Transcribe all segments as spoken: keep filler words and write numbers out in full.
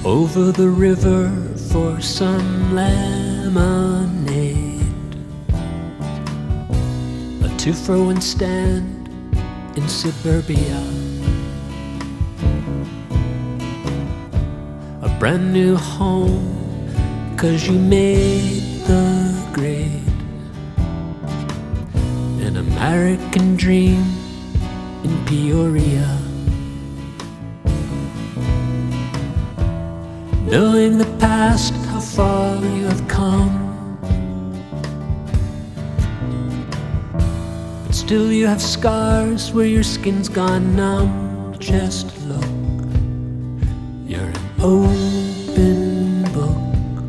over the river for some lemonade. A two-for-one stand in suburbia. A brand new home, 'cause you made the grade. An American dream in Peoria. Knowing the past, how far you have come, but still you have scars where your skin's gone numb. Just look, you're an open book.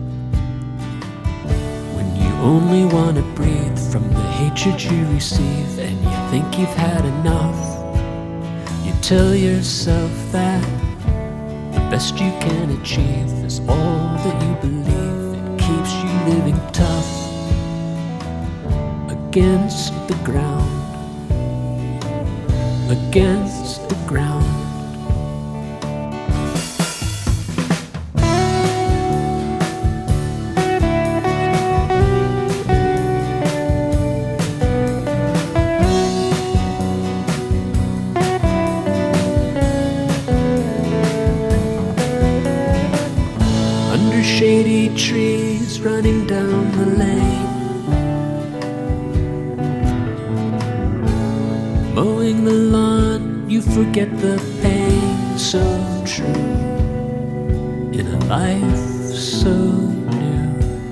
When you only want to breathe from the hatred you receive, and you think you've had enough, you tell yourself that the best you can achieve is all that you believe. It keeps you living tough against the ground, against the ground. Under shady trees running down the lane, mowing the lawn, you forget the pain. So true in a life so new.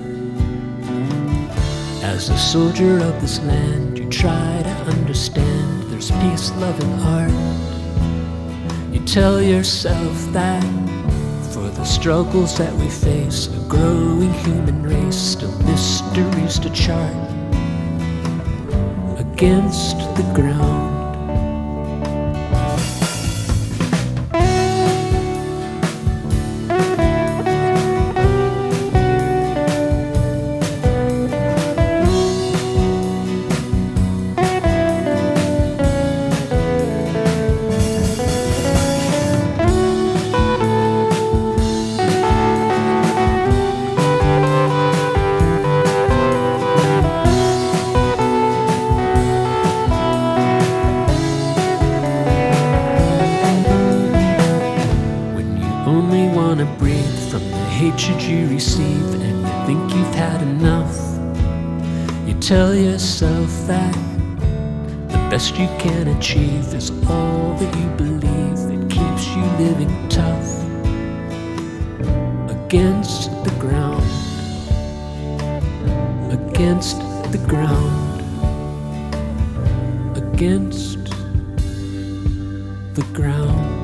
As a soldier of this land, you try to understand there's peace, love, and art. You tell yourself that for the struggles that we face, a growing human race, still mysteries to chart against the ground. Only want to breathe from the hatred you receive, and you think you've had enough. You tell yourself that the best you can achieve is all that you believe. It keeps you living tough against the ground, against the ground, against the ground.